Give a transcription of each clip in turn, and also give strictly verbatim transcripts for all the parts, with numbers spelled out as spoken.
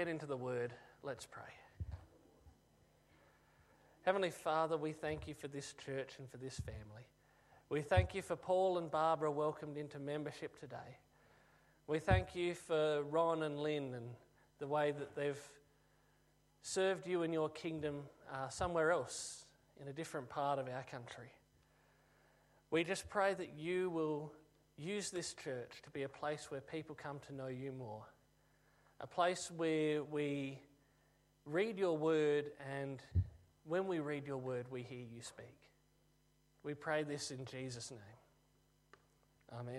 get into the Word, let's pray. Heavenly Father, we thank you for this church and for this family. We thank you for Paul and Barbara welcomed into membership today. We thank you for Ron and Lynn and the way that they've served you in your kingdom uh, somewhere else in a different part of our country. We just pray that you will use this church to be a place where people come to know you more, a place where we read your word, and when we read your word, we hear you speak. We pray this in Jesus' name. Amen.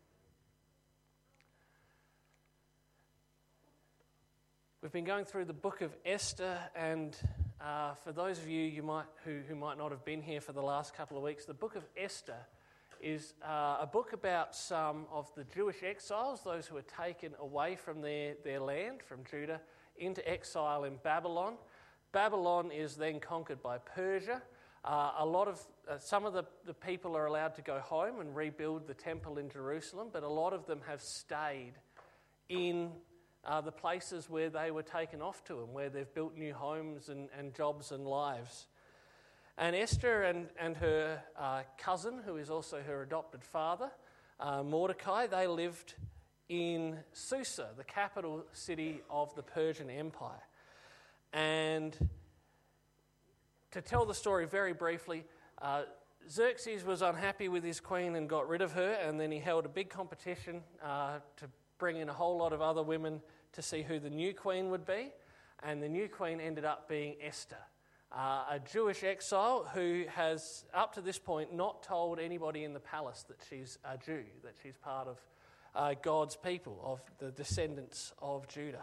We've been going through the book of Esther, and uh, for those of you you might who, who might not have been here for the last couple of weeks, the book of Esther is uh, a book about some of the Jewish exiles, those who were taken away from their, their land, from Judah, into exile in Babylon. Babylon is then conquered by Persia. Uh, a lot of, uh, some of the, the people are allowed to go home and rebuild the temple in Jerusalem, but a lot of them have stayed in uh, the places where they were taken off to and where they've built new homes and, and jobs and lives. And Esther and, and her uh, cousin, who is also her adopted father, uh, Mordecai, they lived in Susa, the capital city of the Persian Empire. And to tell the story very briefly, uh, Xerxes was unhappy with his queen and got rid of her, and then he held a big competition uh, to bring in a whole lot of other women to see who the new queen would be, and the new queen ended up being Esther, uh, a Jewish exile who has, up to this point, not told anybody in the palace that she's a Jew, that she's part of uh, God's people, of the descendants of Judah.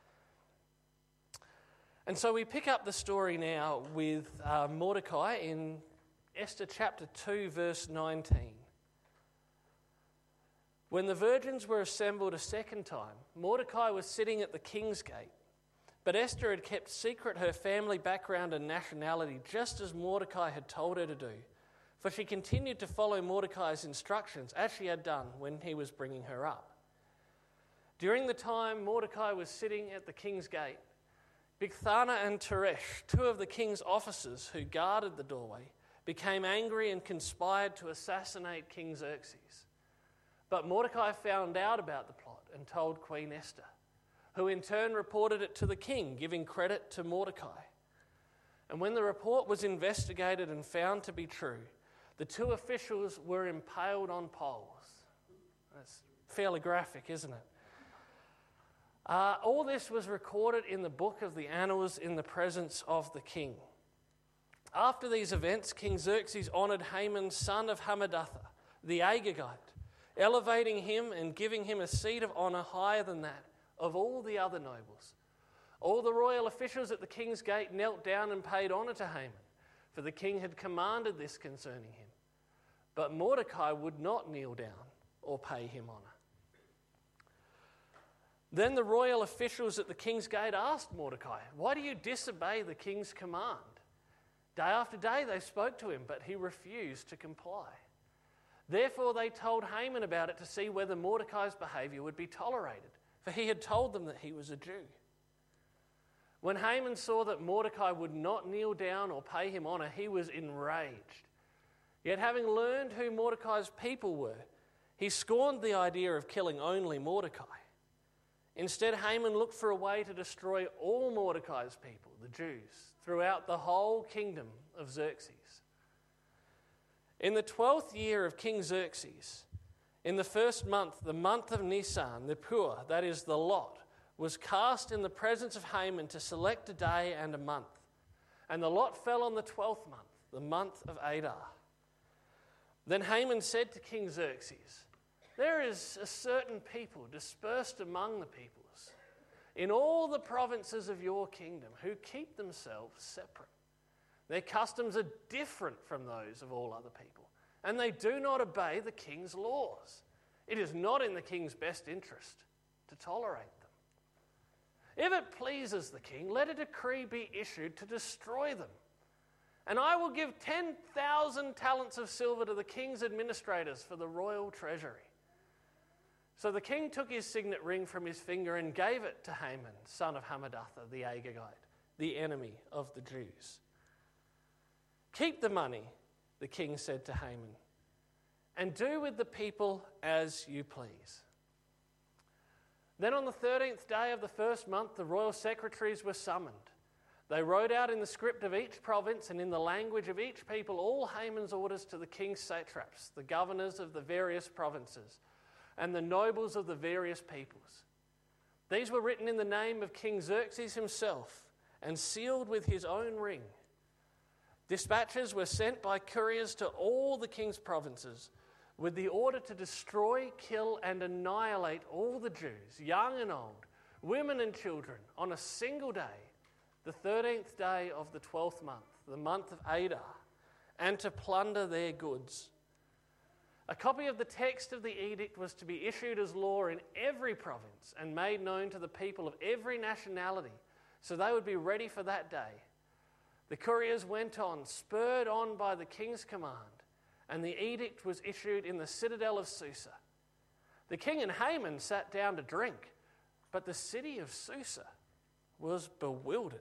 And so we pick up the story now with uh, Mordecai in Esther chapter two, verse nineteen. When the virgins were assembled a second time, Mordecai was sitting at the king's gate. But Esther had kept secret her family background and nationality, just as Mordecai had told her to do. For she continued to follow Mordecai's instructions, as she had done when he was bringing her up. During the time Mordecai was sitting at the king's gate, Bigthana and Teresh, two of the king's officers who guarded the doorway, became angry and conspired to assassinate King Xerxes. But Mordecai found out about the plot and told Queen Esther, who in turn reported it to the king, giving credit to Mordecai. And when the report was investigated and found to be true, the two officials were impaled on poles. That's fairly graphic, isn't it? Uh, all this was recorded in the book of the Annals in the presence of the king. After these events, King Xerxes honoured Haman, son of Hammedatha, the Agagite, elevating him and giving him a seat of honour higher than that of all the other nobles. All the royal officials at the king's gate knelt down and paid honour to Haman, for the king had commanded this concerning him. But Mordecai would not kneel down or pay him honour. Then the royal officials at the king's gate asked Mordecai, "Why do you disobey the king's command?" Day after day they spoke to him, but he refused to comply. Therefore they told Haman about it to see whether Mordecai's behaviour would be tolerated, for he had told them that he was a Jew. When Haman saw that Mordecai would not kneel down or pay him honour, he was enraged. Yet having learned who Mordecai's people were, he scorned the idea of killing only Mordecai. Instead, Haman looked for a way to destroy all Mordecai's people, the Jews, throughout the whole kingdom of Xerxes. In the twelfth year of King Xerxes, in the first month, the month of Nisan, the Pur, that is the lot, was cast in the presence of Haman to select a day and a month. And the lot fell on the twelfth month, the month of Adar. Then Haman said to King Xerxes, "There is a certain people dispersed among the peoples in all the provinces of your kingdom who keep themselves separate. Their customs are different from those of all other people, and they do not obey the king's laws. It is not in the king's best interest to tolerate them. If it pleases the king, let a decree be issued to destroy them. And I will give ten thousand talents of silver to the king's administrators for the royal treasury." So the king took his signet ring from his finger and gave it to Haman, son of Hammedatha, the Agagite, the enemy of the Jews. Keep the money, the king said to Haman, and do with the people as you please. Then on the thirteenth day of the first month, the royal secretaries were summoned. They wrote out in the script of each province and in the language of each people all Haman's orders to the king's satraps, the governors of the various provinces, and the nobles of the various peoples. These were written in the name of King Xerxes himself and sealed with his own ring. Dispatches were sent by couriers to all the king's provinces with the order to destroy, kill, and annihilate all the Jews, young and old, women and children, on a single day, the thirteenth day of the twelfth month, the month of Adar, and to plunder their goods. A copy of the text of the edict was to be issued as law in every province and made known to the people of every nationality, so they would be ready for that day. The couriers went on, spurred on by the king's command, and the edict was issued in the citadel of Susa. The king and Haman sat down to drink, but the city of Susa was bewildered.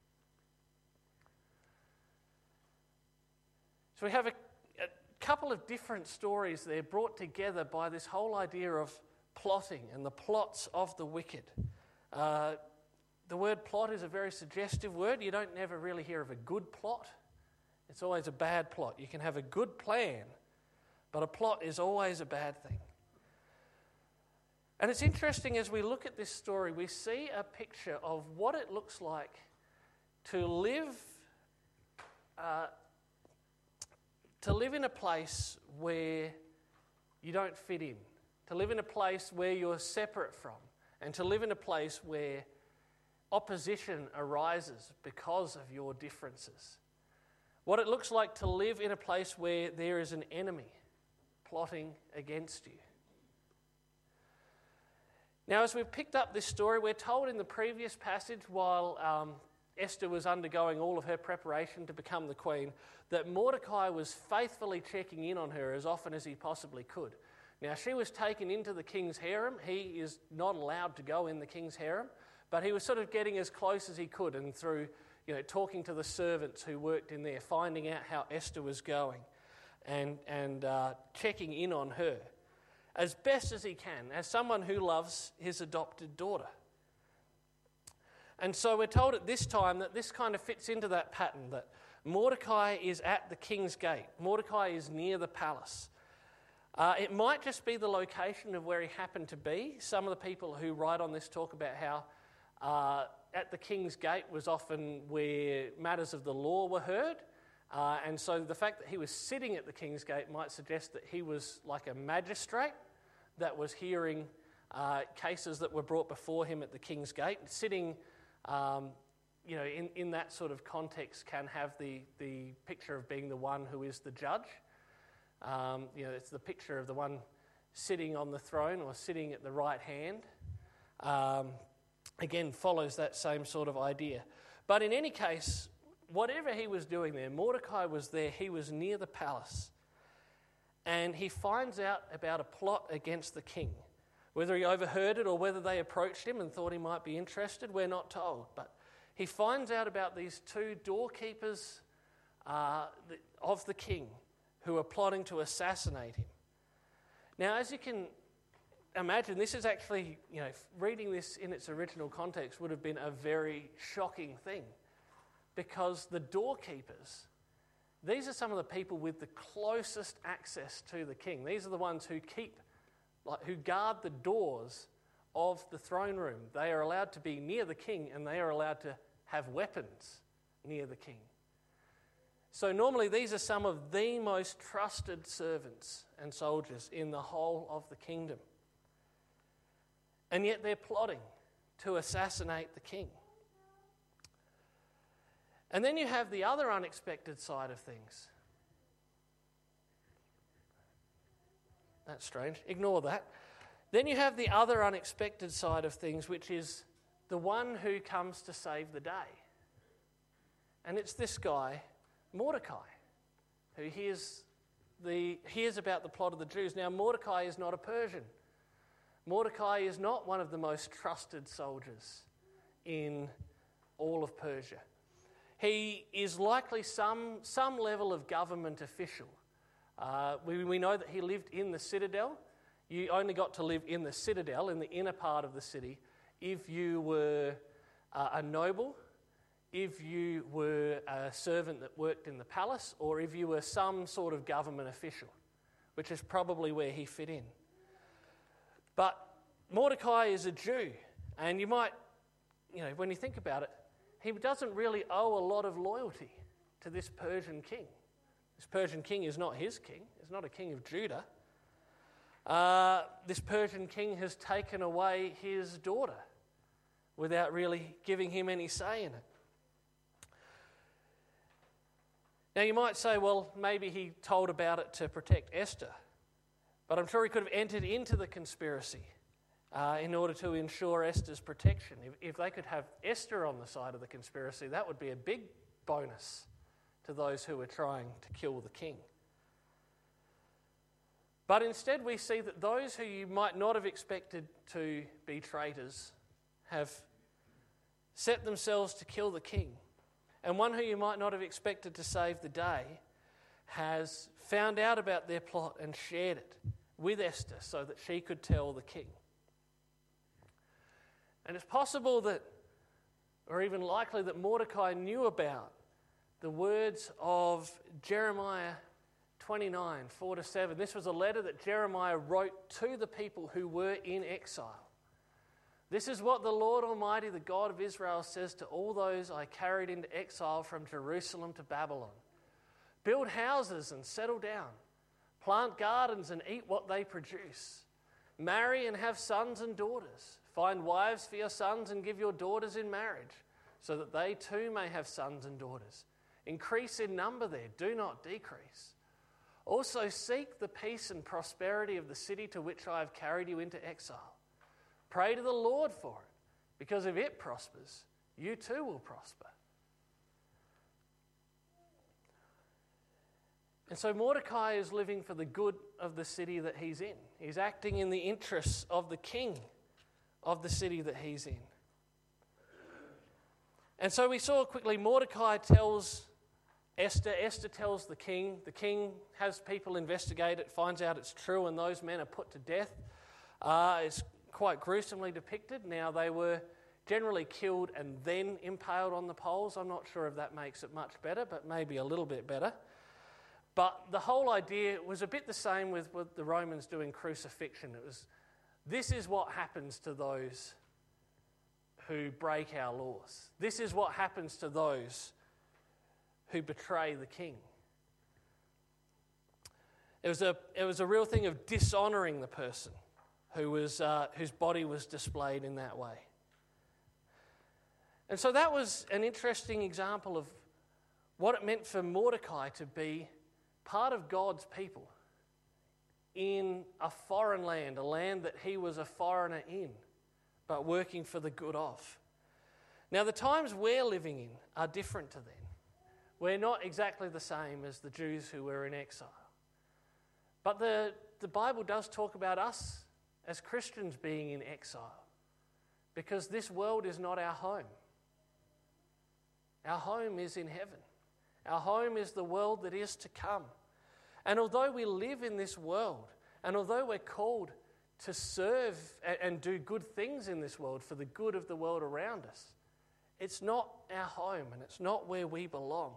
So we have a, a couple of different stories there brought together by this whole idea of plotting and the plots of the wicked. Uh, the word plot is a very suggestive word. You don't never really hear of a good plot. It's always a bad plot. You can have a good plan, but a plot is always a bad thing. And it's interesting as we look at this story, we see a picture of what it looks like to live uh, to live in a place where you don't fit in, to live in a place where you're separate from, and to live in a place where opposition arises because of your differences. What it looks like to live in a place where there is an enemy plotting against you. Now, as we've picked up this story, we're told in the previous passage, while um, Esther was undergoing all of her preparation to become the queen, that Mordecai was faithfully checking in on her as often as he possibly could. Now, she was taken into the king's harem. He is not allowed to go in the king's harem, but he was sort of getting as close as he could, and through, you know, talking to the servants who worked in there, finding out how Esther was going, and, and uh, checking in on her as best as he can, as someone who loves his adopted daughter. And so we're told at this time that this kind of fits into that pattern, that Mordecai is at the king's gate. Mordecai is near the palace. Uh, it might just be the location of where he happened to be. Some of the people who write on this talk about how uh, at the king's gate was often where matters of the law were heard. Uh, and so the fact that he was sitting at the king's gate might suggest that he was like a magistrate that was hearing uh, cases that were brought before him at the king's gate. Sitting, um, you know, in, in that sort of context can have the, the picture of being the one who is the judge. Um, you know, it's the picture of the one sitting on the throne or sitting at the right hand. Um, again, follows that same sort of idea. But in any case, whatever he was doing there, Mordecai was there. He was near the palace. And he finds out about a plot against the king. Whether he overheard it or whether they approached him and thought he might be interested, we're not told. But he finds out about these two doorkeepers uh, of the king who are plotting to assassinate him. Now, as you can imagine, this is actually, you know, reading this in its original context would have been a very shocking thing, because the doorkeepers, these are some of the people with the closest access to the king. These are the ones who keep, like, who guard the doors of the throne room. They are allowed to be near the king, and they are allowed to have weapons near the king. So normally these are some of the most trusted servants and soldiers in the whole of the kingdom. And yet they're plotting to assassinate the king. And then you have the other unexpected side of things. That's strange. Ignore that. Then you have the other unexpected side of things, which is the one who comes to save the day. And it's this guy, Mordecai, who hears, the, hears about the plot of the Jews. Now, Mordecai is not a Persian. Mordecai is not one of the most trusted soldiers in all of Persia. He is likely some, some level of government official. Uh, we, we know that he lived in the citadel. You only got to live in the citadel, in the inner part of the city, if you were uh, a noble, if you were a servant that worked in the palace, or if you were some sort of government official, which is probably where he fit in. But Mordecai is a Jew, and you might, you know, when you think about it, he doesn't really owe a lot of loyalty to this Persian king. This Persian king is not his king. He's not a king of Judah. Uh, this Persian king has taken away his daughter without really giving him any say in it. Now you might say, well, maybe he told about it to protect Esther. But I'm sure he could have entered into the conspiracy uh, in order to ensure Esther's protection. If, if they could have Esther on the side of the conspiracy, that would be a big bonus to those who were trying to kill the king. But instead we see that those who you might not have expected to be traitors have set themselves to kill the king. And one who you might not have expected to save the day has found out about their plot and shared it with Esther so that she could tell the king. And it's possible that, or even likely that Mordecai knew about the words of Jeremiah twenty-nine, four to seven. This was a letter that Jeremiah wrote to the people who were in exile. This is what the Lord Almighty, the God of Israel, says to all those I carried into exile from Jerusalem to Babylon. Build houses and settle down. Plant gardens and eat what they produce. Marry and have sons and daughters. Find wives for your sons and give your daughters in marriage, so that they too may have sons and daughters. Increase in number there, do not decrease. Also seek the peace and prosperity of the city to which I have carried you into exile. Pray to the Lord for it, because if it prospers, you too will prosper. And so Mordecai is living for the good of the city that he's in. He's acting in the interests of the king of the city that he's in. And so we saw quickly, Mordecai tells Esther, Esther tells the king, the king has people investigate it, finds out it's true, and those men are put to death. Uh, it's quite gruesomely depicted. Now, they were generally killed and then impaled on the poles. I'm not sure if that makes it much better, but maybe a little bit better. But the whole idea was a bit the same with what the Romans doing crucifixion. It was, this is what happens to those who break our laws. This is what happens to those who betray the king. It was a, it was a real thing of dishonouring the person who was, uh, whose body was displayed in that way. And so that was an interesting example of what it meant for Mordecai to be part of God's people in a foreign land, a land that he was a foreigner in, but working for the good of. Now, the times we're living in are different to then. We're not exactly the same as the Jews who were in exile. But the, the Bible does talk about us as Christians being in exile, because this world is not our home. Our home is in heaven. Our home is the world that is to come. And although we live in this world, and although we're called to serve and do good things in this world for the good of the world around us, it's not our home and it's not where we belong.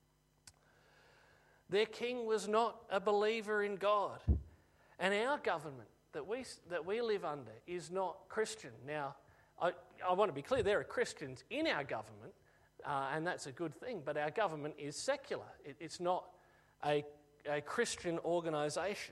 Their king was not a believer in God. And our government that we that we live under is not Christian. Now, I, I want to be clear, there are Christians in our government, uh, and that's a good thing, but our government is secular. It, it's not a, a Christian organisation.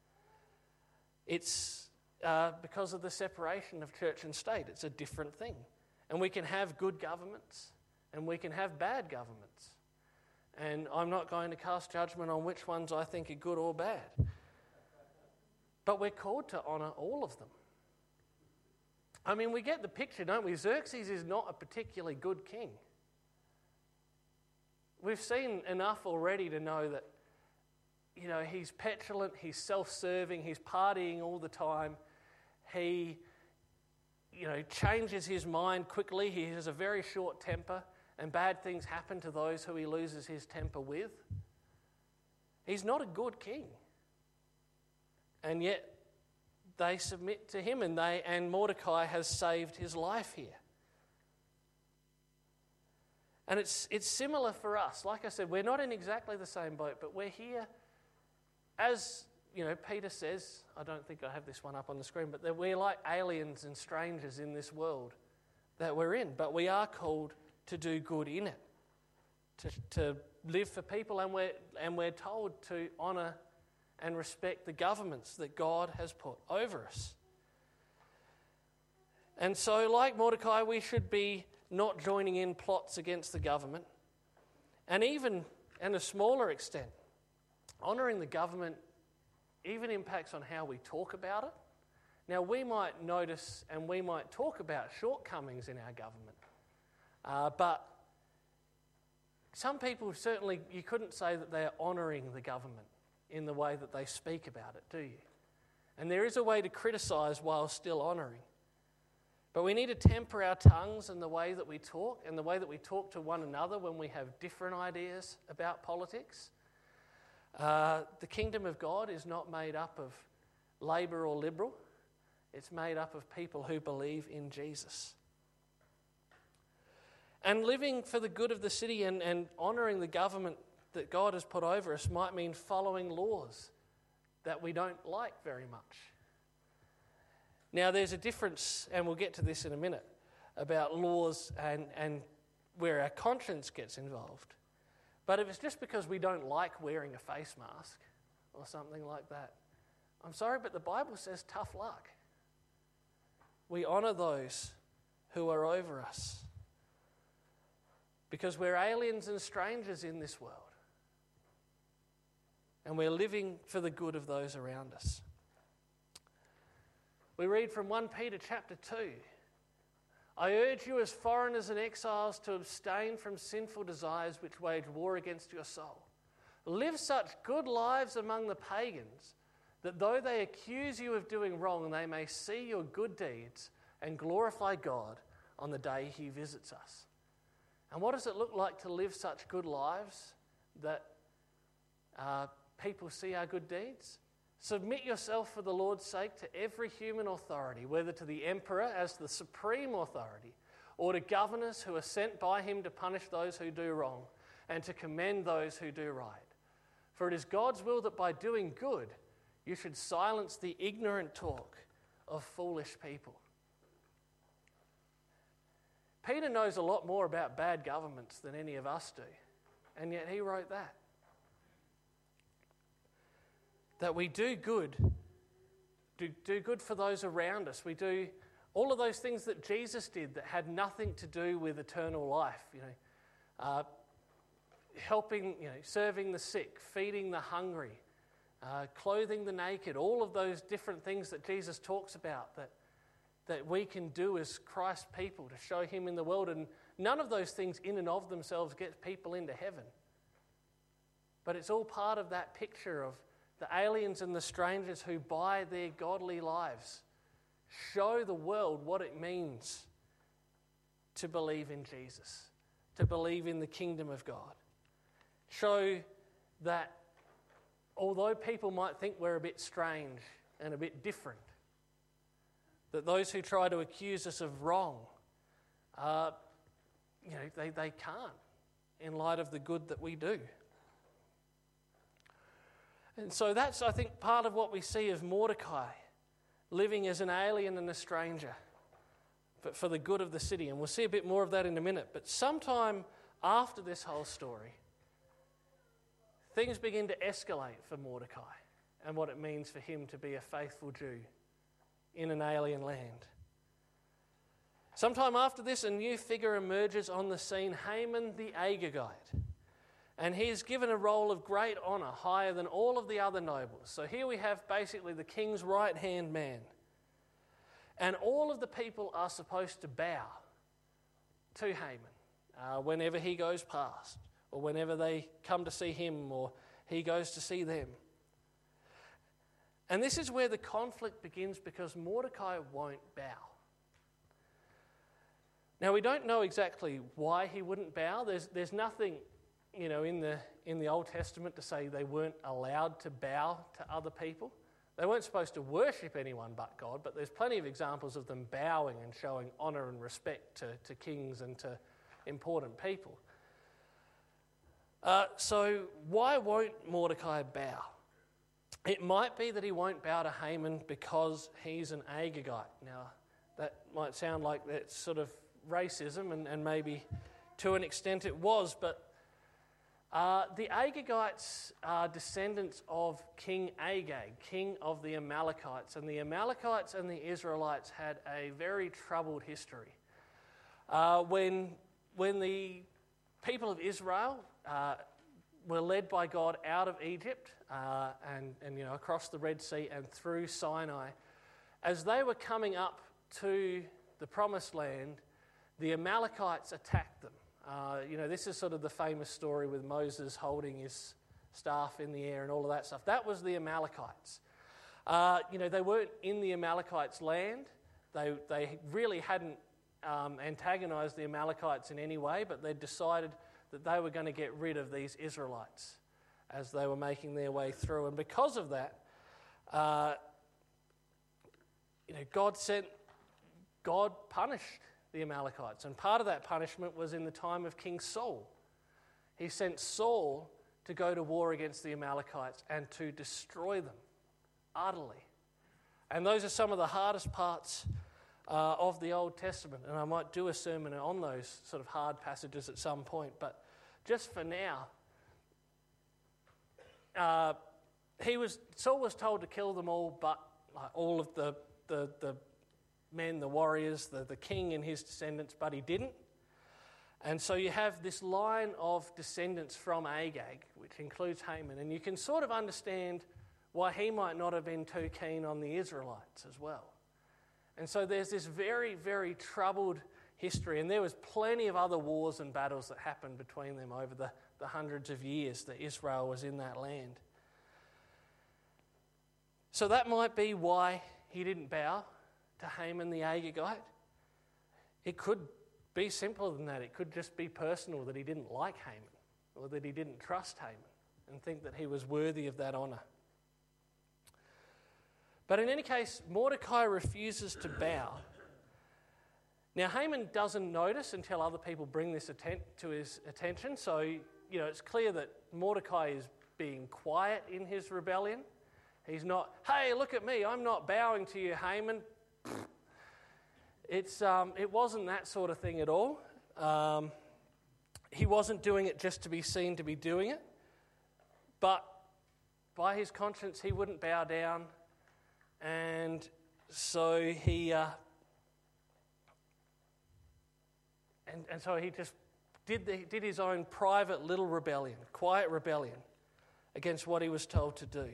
It's uh, because of the separation of church and state. It's a different thing. And we can have good governments, and we can have bad governments. And I'm not going to cast judgment on which ones I think are good or bad. But we're called to honour all of them. I mean, we get the picture, don't we? Xerxes is not a particularly good king. We've seen enough already to know that, you know, he's petulant, he's self-serving, he's partying all the time. He, you know, changes his mind quickly. He has a very short temper, and bad things happen to those who he loses his temper with. He's not a good king. And yet they submit to him, and they and Mordecai has saved his life here. And it's it's similar for us. Like I said, we're not in exactly the same boat, but we're here as, you know, Peter says, I don't think I have this one up on the screen, but that we're like aliens and strangers in this world that we're in. But we are called to do good in it, to, to live for people, and we're, and we're told to honour and respect the governments that God has put over us. And so, like Mordecai, we should be not joining in plots against the government. And even, in a smaller extent, honouring the government even impacts on how we talk about it. Now, we might notice and we might talk about shortcomings in our government, uh, but some people certainly, you couldn't say that they're honouring the government in the way that they speak about it, do you? And there is a way to criticise while still honouring. But we need to temper our tongues and the way that we talk, and the way that we talk to one another when we have different ideas about politics. Uh, the kingdom of God is not made up of Labor or Liberal. It's made up of people who believe in Jesus. And living for the good of the city and, and honouring the government that God has put over us might mean following laws that we don't like very much. Now, there's a difference, and we'll get to this in a minute, about laws and, and where our conscience gets involved. But if it's just because we don't like wearing a face mask or something like that, I'm sorry, but the Bible says tough luck. We honour those who are over us because we're aliens and strangers in this world. And we're living for the good of those around us. We read from First Peter chapter two. I urge you as foreigners and exiles to abstain from sinful desires which wage war against your soul. Live such good lives among the pagans that though they accuse you of doing wrong, they may see your good deeds and glorify God on the day he visits us. And what does it look like to live such good lives that uh, people see our good deeds? Submit yourself for the Lord's sake to every human authority, whether to the emperor as the supreme authority, or to governors who are sent by him to punish those who do wrong and to commend those who do right. For it is God's will that by doing good you should silence the ignorant talk of foolish people. Peter knows a lot more about bad governments than any of us do, and yet he wrote that. That we do good, do, do good for those around us. We do all of those things that Jesus did that had nothing to do with eternal life. You know, uh, helping, you know, serving the sick, feeding the hungry, uh, clothing the naked. All of those different things that Jesus talks about that that we can do as Christ's people to show him in the world. And none of those things in and of themselves get people into heaven. But it's all part of that picture of the aliens and the strangers who, by their godly lives, show the world what it means to believe in Jesus, to believe in the kingdom of God. Show that although people might think we're a bit strange and a bit different, that those who try to accuse us of wrong, uh, you know, they, they can't in light of the good that we do. And so that's, I think, part of what we see of Mordecai, living as an alien and a stranger, but for the good of the city. And we'll see a bit more of that in a minute. But sometime after this whole story, things begin to escalate for Mordecai and what it means for him to be a faithful Jew in an alien land. Sometime after this, a new figure emerges on the scene, Haman the Agagite. And he is given a role of great honour, higher than all of the other nobles. So here we have basically the king's right-hand man. And all of the people are supposed to bow to Haman uh, whenever he goes past, or whenever they come to see him, or he goes to see them. And this is where the conflict begins, because Mordecai won't bow. Now, we don't know exactly why he wouldn't bow. There's, there's nothing, you know, in the, in the Old Testament to say they weren't allowed to bow to other people. They weren't supposed to worship anyone but God, but there's plenty of examples of them bowing and showing honour and respect to, to kings and to important people. Uh, so why won't Mordecai bow? It might be that he won't bow to Haman because he's an Agagite. Now, that might sound like that's sort of racism, and, and maybe to an extent it was, but uh, the Agagites are descendants of King Agag, king of the Amalekites, and the Amalekites and the Israelites had a very troubled history. Uh, when, when the people of Israel uh, were led by God out of Egypt uh, and, and you know across the Red Sea and through Sinai, as they were coming up to the Promised Land, the Amalekites attacked them. Uh, you know, this is sort of the famous story with Moses holding his staff in the air and all of that stuff. That was the Amalekites. Uh, you know, they weren't in the Amalekites' land. They they really hadn't um, antagonized the Amalekites in any way, but they'd decided that they were going to get rid of these Israelites as they were making their way through. And because of that, uh, you know, God sent, God punished the Amalekites. And part of that punishment was in the time of King Saul. He sent Saul to go to war against the Amalekites and to destroy them utterly. And those are some of the hardest parts uh, of the Old Testament. And I might do a sermon on those sort of hard passages at some point. But just for now, uh, he was Saul was told to kill them all, but like, all of the, the, the men, the warriors, the, the king and his descendants, but he didn't. And so you have this line of descendants from Agag, which includes Haman, and you can sort of understand why he might not have been too keen on the Israelites as well. And so there's this very, very troubled history, and there was plenty of other wars and battles that happened between them over the, the hundreds of years that Israel was in that land. So that might be why he didn't bow to Haman the Agagite. It could be simpler than that. It could just be personal, that he didn't like Haman, or that he didn't trust Haman and think that he was worthy of that honour. But in any case, Mordecai refuses to bow. Now, Haman doesn't notice until other people bring this atten- to his attention. So, you know, it's clear that Mordecai is being quiet in his rebellion. He's not, hey, look at me, I'm not bowing to you, Haman. It's um, it wasn't that sort of thing at all. Um, he wasn't doing it just to be seen to be doing it. But by his conscience, he wouldn't bow down. And so he, uh, and, and so he just did, the, did his own private little rebellion, quiet rebellion against what he was told to do.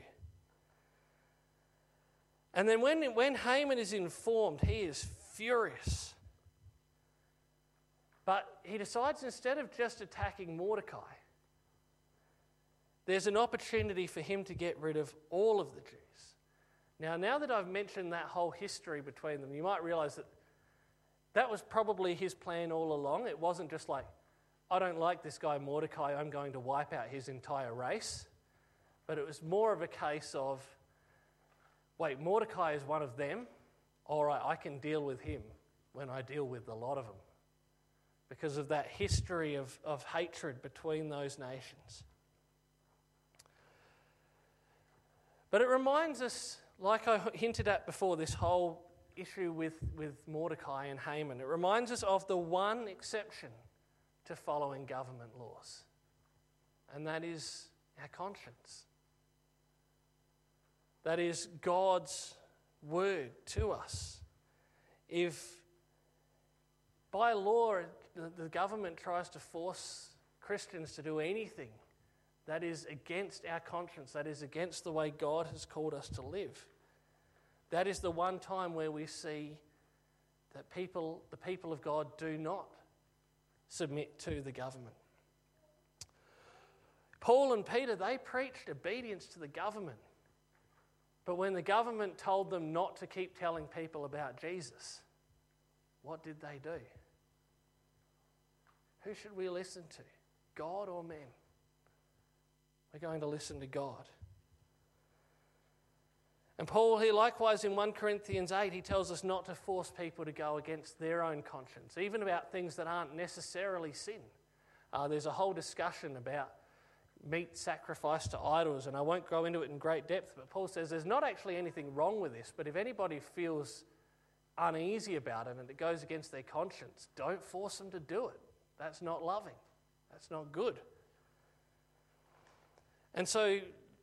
And then when, when Haman is informed, he is furious. But he decides, instead of just attacking Mordecai, there's an opportunity for him to get rid of all of the Jews. Now, now that I've mentioned that whole history between them, you might realise that that was probably his plan all along. It wasn't just like, I don't like this guy Mordecai, I'm going to wipe out his entire race. But it was more of a case of, wait, Mordecai is one of them. All right, I can deal with him when I deal with a lot of them, because of that history of, of hatred between those nations. But it reminds us, like I hinted at before, this whole issue with, with Mordecai and Haman, it reminds us of the one exception to following government laws, and that is our conscience. That is God's word to us. If by law the government tries to force Christians to do anything that is against our conscience, that is against the way God has called us to live, that is the one time where we see that people, the people of God, do not submit to the government. Paul and Peter, they preached obedience to the government. But when the government told them not to keep telling people about Jesus, what did they do? Who should we listen to? God or men? We're going to listen to God. And Paul here, likewise in First Corinthians eight, he tells us not to force people to go against their own conscience, even about things that aren't necessarily sin. Uh, there's a whole discussion about meat sacrificed to idols, and I won't go into it in great depth, but Paul says there's not actually anything wrong with this, but if anybody feels uneasy about it and it goes against their conscience, don't force them to do it. That's not loving. That's not good. And so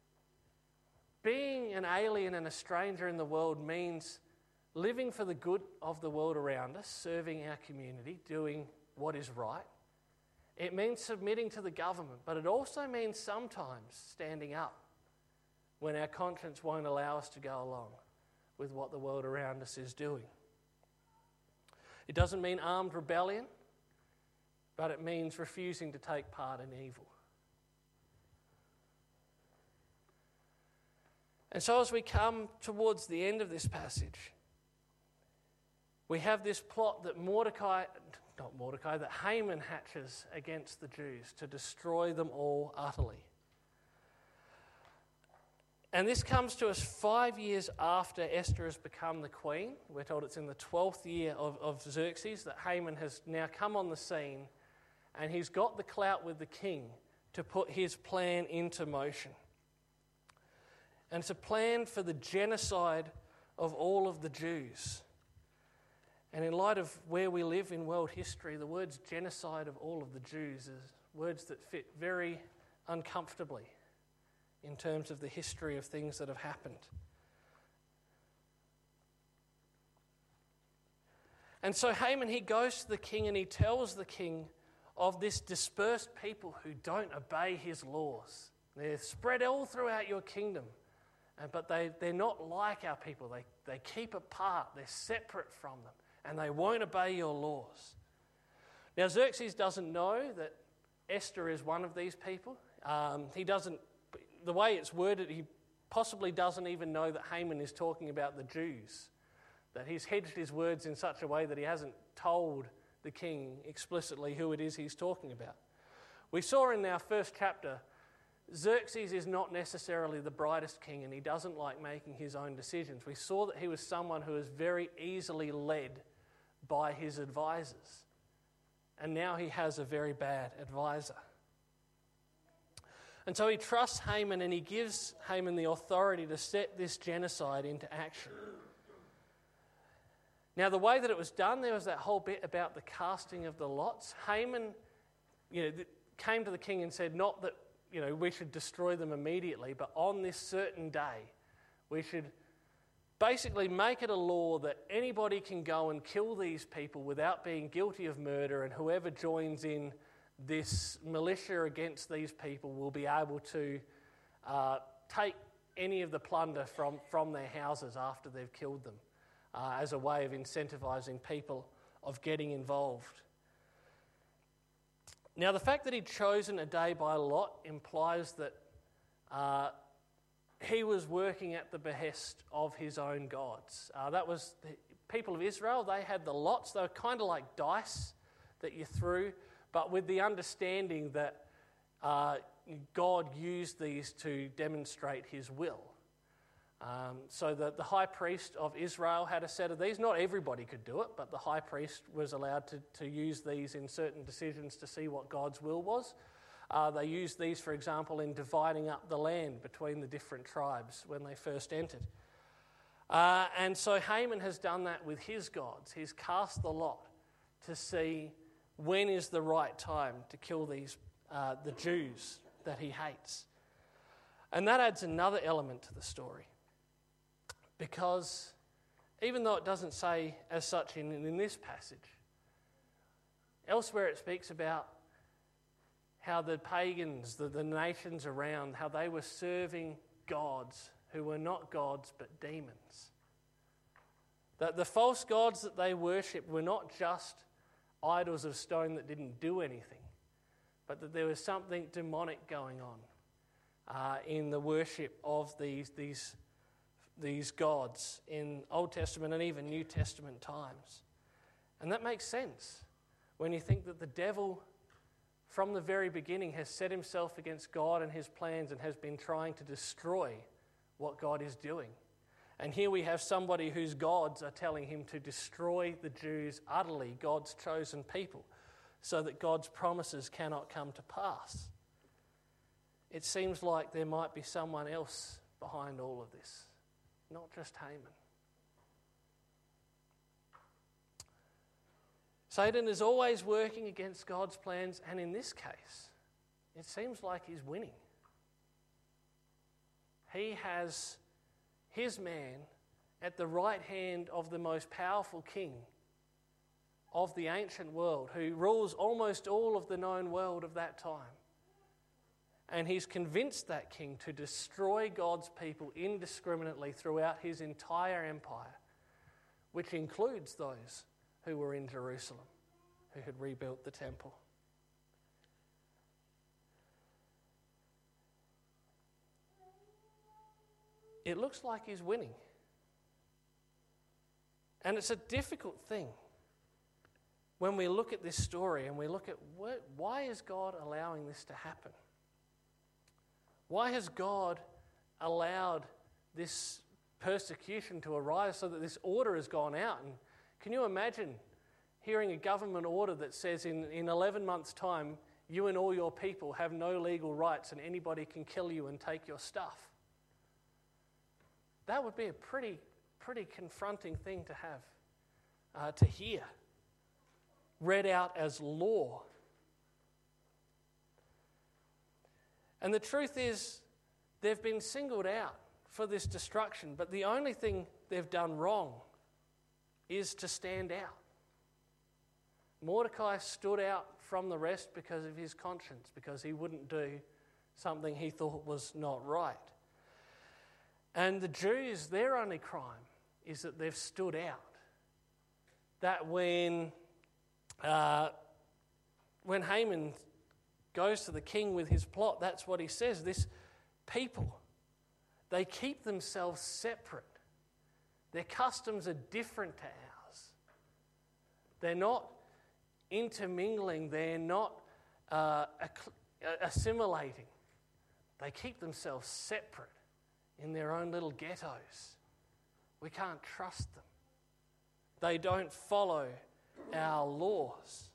being an alien and a stranger in the world means living for the good of the world around us, serving our community, doing what is right. It means submitting to the government, but it also means sometimes standing up when our conscience won't allow us to go along with what the world around us is doing. It doesn't mean armed rebellion, but it means refusing to take part in evil. And so as we come towards the end of this passage, we have this plot that Mordecai, not Mordecai, that Haman hatches against the Jews to destroy them all utterly. And this comes to us five years after Esther has become the queen. We're told it's in the twelfth year of, of Xerxes that Haman has now come on the scene, and he's got the clout with the king to put his plan into motion. And it's a plan for the genocide of all of the Jews. And in light of where we live in world history, the words genocide of all of the Jews are words that fit very uncomfortably in terms of the history of things that have happened. And so Haman, he goes to the king and he tells the king of this dispersed people who don't obey his laws. They're spread all throughout your kingdom. But they, they're not like our people. They, they keep apart. They're separate from them. And they won't obey your laws. Now, Xerxes doesn't know that Esther is one of these people. Um, he doesn't, the way it's worded, he possibly doesn't even know that Haman is talking about the Jews. That he's hedged his words in such a way that he hasn't told the king explicitly who it is he's talking about. We saw in our first chapter, Xerxes is not necessarily the brightest king, and he doesn't like making his own decisions. We saw that he was someone who was very easily led by his advisors. And now he has a very bad advisor. And so he trusts Haman, and he gives Haman the authority to set this genocide into action. Now, the way that it was done, there was that whole bit about the casting of the lots. Haman, you know, came to the king and said, not that, you know, we should destroy them immediately, but on this certain day, we should basically make it a law that anybody can go and kill these people without being guilty of murder, and whoever joins in this militia against these people will be able to uh, take any of the plunder from, from their houses after they've killed them, uh, as a way of incentivising people of getting involved. Now, the fact that he'd chosen a day by lot implies that uh, he was working at the behest of his own gods. Uh, that was the people of Israel. They had the lots. They were kind of like dice that you threw, but with the understanding that uh, God used these to demonstrate his will. Um, so the, the high priest of Israel had a set of these. Not everybody could do it, but the high priest was allowed to, to use these in certain decisions to see what God's will was. Uh, they used these, for example, in dividing up the land between the different tribes when they first entered. Uh, and so Haman has done that with his gods. He's cast the lot to see when is the right time to kill these uh, the Jews that he hates. And that adds another element to the story. Because even though it doesn't say as such in, in this passage, elsewhere it speaks about how the pagans, the, the nations around, how they were serving gods who were not gods but demons. That the false gods that they worshipped were not just idols of stone that didn't do anything, but that there was something demonic going on uh, in the worship of these, these these gods in Old Testament and even New Testament times. And that makes sense when you think that the devil, from the very beginning, has set himself against God and his plans and has been trying to destroy what God is doing. And here we have somebody whose gods are telling him to destroy the Jews utterly, God's chosen people, so that God's promises cannot come to pass. It seems like there might be someone else behind all of this, not just Haman. Satan is always working against God's plans, and in this case, it seems like he's winning. He has his man at the right hand of the most powerful king of the ancient world, who rules almost all of the known world of that time. And he's convinced that king to destroy God's people indiscriminately throughout his entire empire, which includes those who were in Jerusalem, who had rebuilt the temple. It looks like he's winning. And it's a difficult thing when we look at this story and we look at what, why is God allowing this to happen? Why has God allowed this persecution to arise so that this order has gone out? And can you imagine hearing a government order that says in, in eleven months' time, you and all your people have no legal rights and anybody can kill you and take your stuff? That would be a pretty, pretty confronting thing to have, uh, to hear, read out as law. And the truth is, they've been singled out for this destruction, but the only thing they've done wrong is to stand out. Mordecai stood out from the rest because of his conscience, because he wouldn't do something he thought was not right. And the Jews, their only crime is that they've stood out. That when, uh, when Haman goes to the king with his plot, that's what he says. This people, they keep themselves separate. Their customs are different to ours. They're not intermingling. They're not uh, assimilating. They keep themselves separate in their own little ghettos. We can't trust them. They don't follow our laws.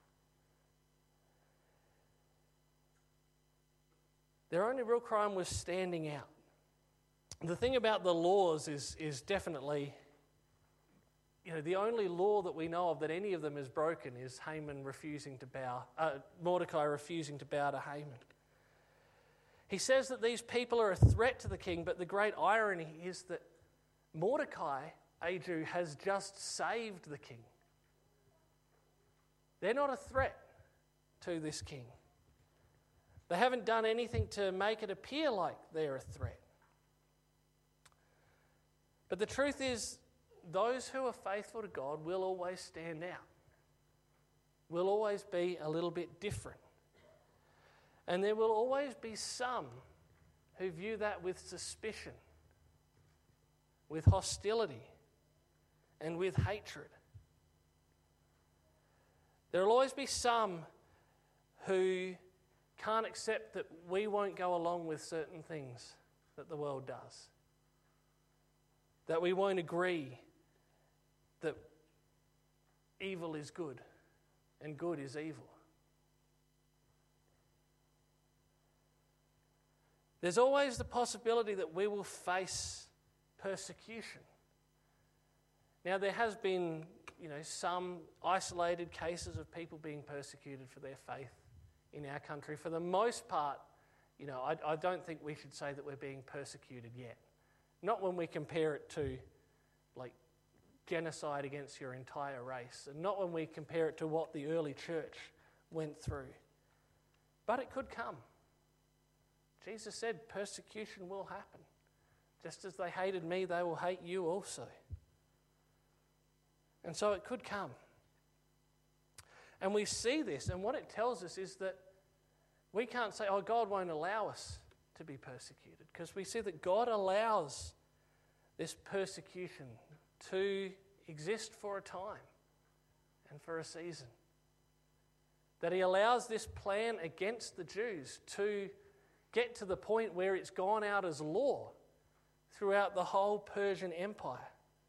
Their only real crime was standing out. The thing about the laws is, is definitely, you know, the only law that we know of that any of them is broken is Haman refusing to bow, uh, Mordecai refusing to bow to Haman. He says that these people are a threat to the king, but the great irony is that Mordecai, a Jew, has just saved the king. They're not a threat to this king. They haven't done anything to make it appear like they're a threat. But the truth is, those who are faithful to God will always stand out, will always be a little bit different. And there will always be some who view that with suspicion, with hostility, and with hatred. There will always be some who can't accept that we won't go along with certain things that the world does, that we won't agree that evil is good and good is evil. There's always the possibility that we will face persecution. Now, there has been, you know, some isolated cases of people being persecuted for their faith in our country. For the most part, you know, I, I don't think we should say that we're being persecuted yet. Not when we compare it to, like, genocide against your entire race, and not when we compare it to what the early church went through. But it could come. Jesus said persecution will happen. Just as they hated me, they will hate you also. And so it could come. And we see this, and what it tells us is that we can't say, oh, God won't allow us to be persecuted, because we see that God allows this persecution to exist for a time and for a season. That he allows this plan against the Jews to get to the point where it's gone out as law throughout the whole Persian Empire.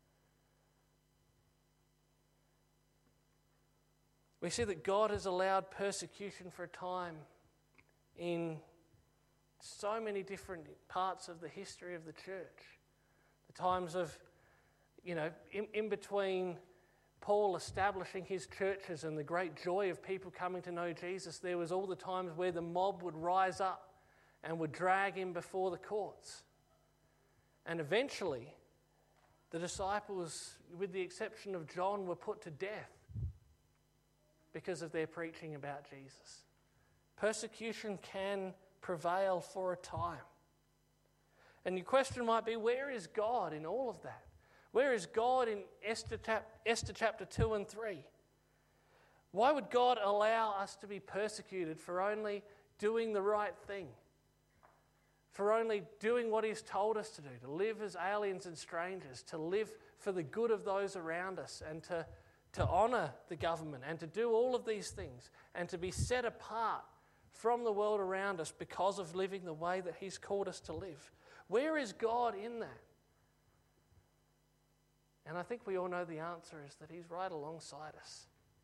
We see that God has allowed persecution for a time in so many different parts of the history of the church. The times of, you know, in, in between Paul establishing his churches and the great joy of people coming to know Jesus, there was all the times where the mob would rise up and would drag him before the courts. And eventually, the disciples, with the exception of John, were put to death because of their preaching about Jesus. Persecution can prevail for a time. And your question might be, where is God in all of that? Where is God in Esther, chap- Esther chapter two and three? Why would God allow us to be persecuted for only doing the right thing? For only doing what he's told us to do, to live as aliens and strangers, to live for the good of those around us, and to, to honour the government, and to do all of these things, and to be set apart from the world around us because of living the way that he's called us to live. Where is God in that? And I think we all know the answer is that he's right alongside us.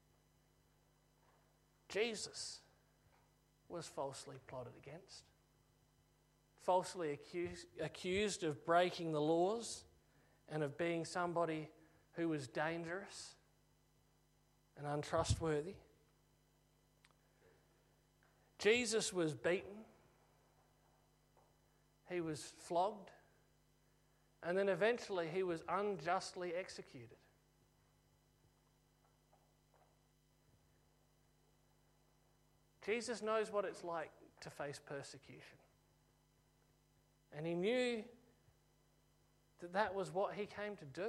Jesus was falsely plotted against, falsely accused, accused of breaking the laws and of being somebody who was dangerous and untrustworthy. Jesus was beaten, he was flogged, and then eventually he was unjustly executed. Jesus knows what it's like to face persecution. And he knew that that was what he came to do.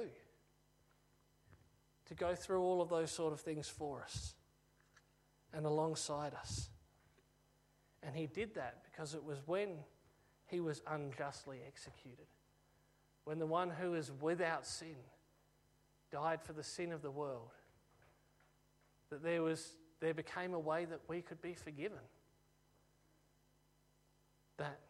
To go through all of those sort of things for us and alongside us. And he did that because it was when he was unjustly executed. When the one who is without sin died for the sin of the world. That there was there became a way that we could be forgiven. That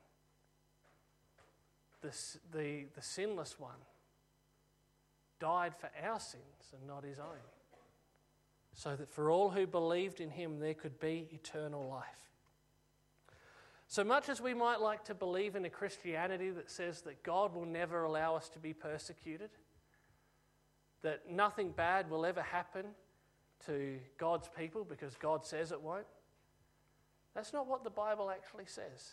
the, the, the sinless one died for our sins and not his own, so that for all who believed in him there could be eternal life. So much as we might like to believe in a Christianity that says that God will never allow us to be persecuted, that nothing bad will ever happen to God's people because God says it won't, that's not what the Bible actually says.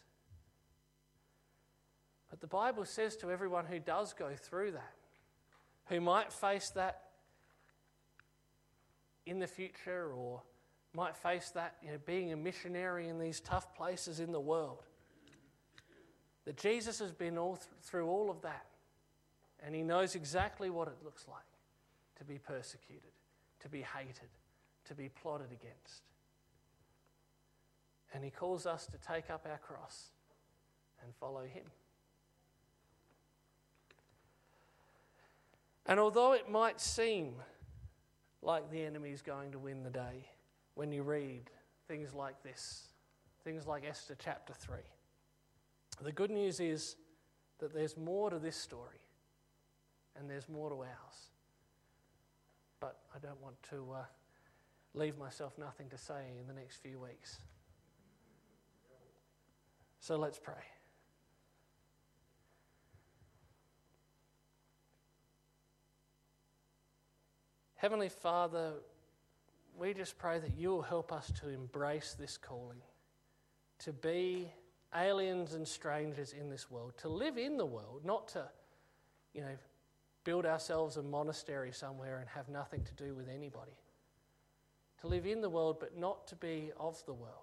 But the Bible says to everyone who does go through that, who might face that in the future or might face that, you know, being a missionary in these tough places in the world, that Jesus has been all th- through all of that, and he knows exactly what it looks like to be persecuted, to be hated, to be plotted against. And he calls us to take up our cross and follow him. And although it might seem like the enemy is going to win the day when you read things like this, things like Esther chapter three, the good news is that there's more to this story and there's more to ours. But I don't want to uh, leave myself nothing to say in the next few weeks. So let's pray. Heavenly Father, we just pray that you will help us to embrace this calling, to be aliens and strangers in this world, to live in the world, not to, you know, build ourselves a monastery somewhere and have nothing to do with anybody. To live in the world, but not to be of the world.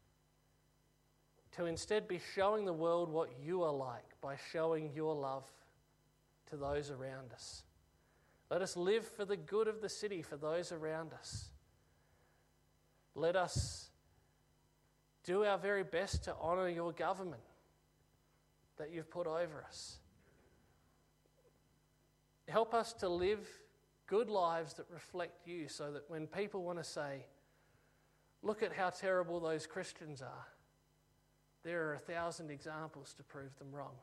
To instead be showing the world what you are like by showing your love to those around us. Let us live for the good of the city, for those around us. Let us do our very best to honour your government that you've put over us. help us to live good lives that reflect you, so that when people want to say, look at how terrible those Christians are, there are a thousand examples to prove them wrong.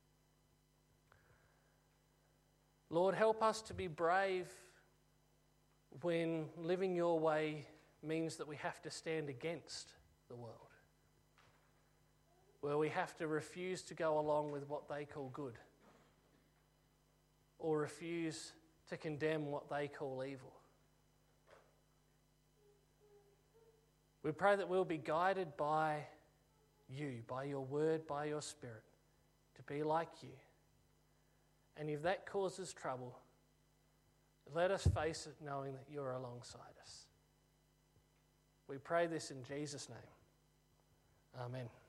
Lord, help us to be brave when living your way means that we have to stand against the world, where we have to refuse to go along with what they call good, or refuse to condemn what they call evil. We pray that we'll be guided by you, by your word, by your Spirit, to be like you. And if that causes trouble, let us face it knowing that you're alongside us. We pray this in Jesus' name. Amen.